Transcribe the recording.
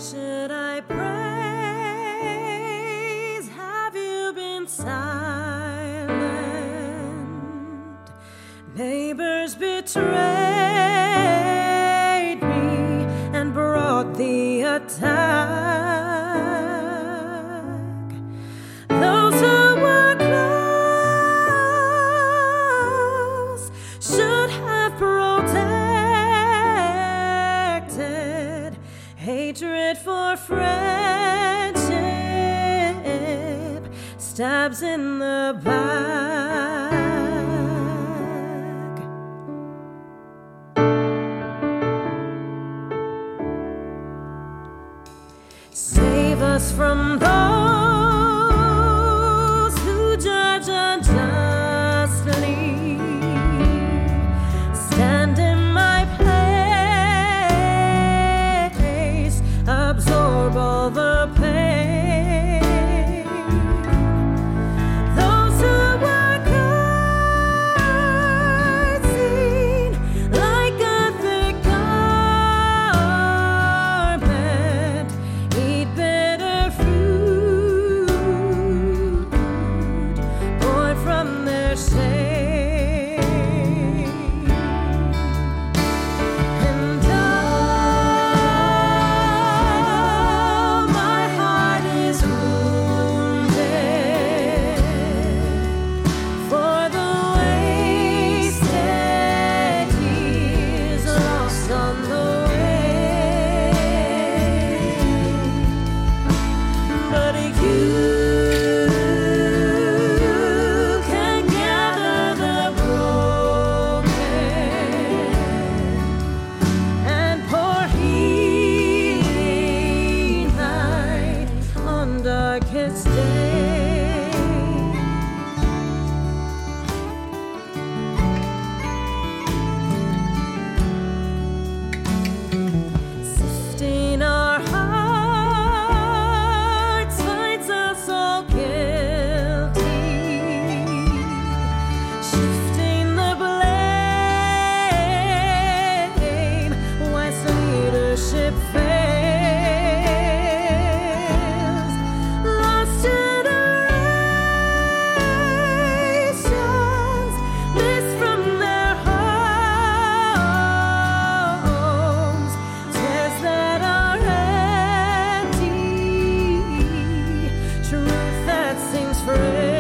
Should I praise? Have you been silent? Neighbors betrayed me and brought the attack. Those who were close should have protected. Hatred for friendship, stabs in the back. Save us from those who judge unjustly. Stand in my place, absorb all the pain. Those who were kind, seen like a thick garment, eat bitter fruit, born from their shame. And my heart is wounded for the wasted years lost on the way. But you can gather the broken and pour healing light on darkest day. Sifting our hearts finds us all guilty, shifting the blame. Wise leadership fails. Lost generations missed from their homes. Tears that are empty, truth that seems free.